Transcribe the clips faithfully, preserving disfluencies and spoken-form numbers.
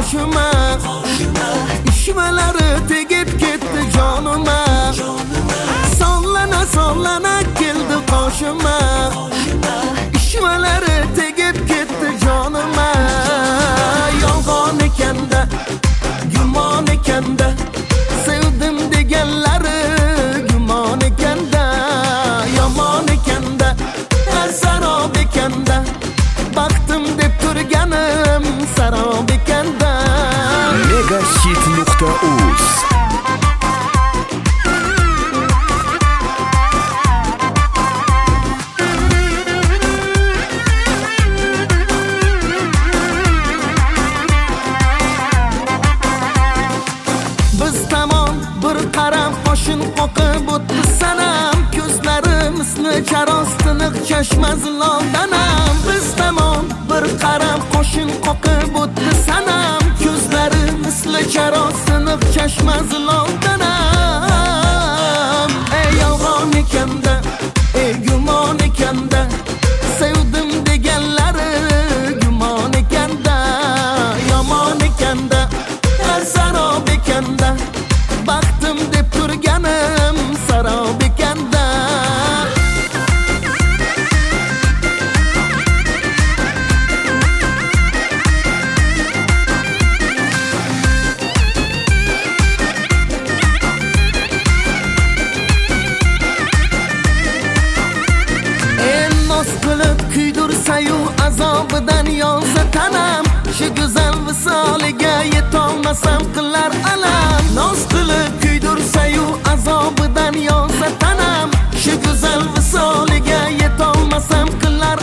qoshima, ishvalari tegib ketdi jonima. Sonlana sonlana keldi qoshima, ishvalari tegib ketdi jonima. Yolg'on ekanda, gumon ekanda, sevdim deganlari gumon ekanda. Yomon ekanda, sarob ekanda, baxtim deb turganim sarob ekanda. Megahit nuqta uz Biz tamom bir qarab qoshin qoqib o'tdi sanam, ko'zlari misli charos tiniq chashma ziloldanam. Biz tamom bir qarab qoshin qoqib o'tdi sanam, ko'zlari misli charos tiniq chashma ziloldanam. Ey yolg'on ekanda, ey gumon ekanda, sevdim deganlari gumon ekanda. Yomon ekanda, sarob ekanda, baxtim deb turganim sarob ekanda. En noz qilib kuydirsa-yu azobidan yolsa tanam, shu go'zal visoliga yetolmasam qilar alam. Noz qilib kuydirsa-yu azobidan yolsa tanam, shu go'zal visoliga yetolmasam qilar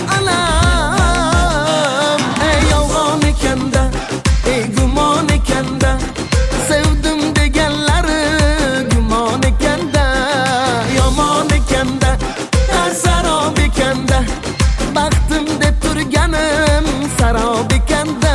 alam. Ey yolg'on ekanda, ey gumon ekanda, sevdim deganlari gumon ekanda. Yomon ekanda, sarob ekanda, baxtim deb turganim sarob ekanda.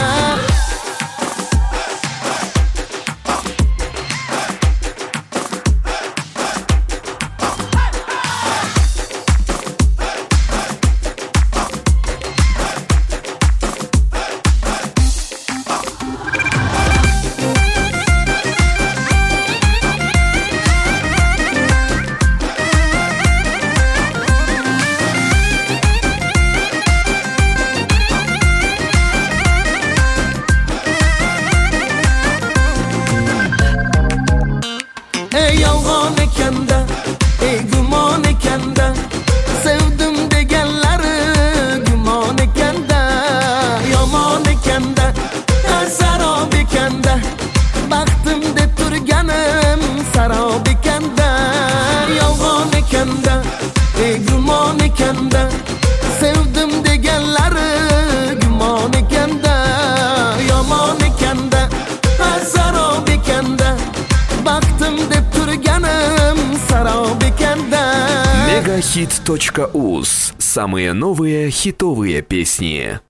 Ey yolg'on ekanda, ey gumon ekanda, sevdim deganlari gumon ekanda. Yomon ekanda, sarob ekanda, baxtim deb turganim sarob ekanda. Yolg'on ekanda, ey gumon ekanda, sevdim deganlari gumon ekanda. Yomon ekanda, sarob ekanda, baxtim deb turganim sarob ekanda. Megahit точка уз. Самые новые хитовые песни.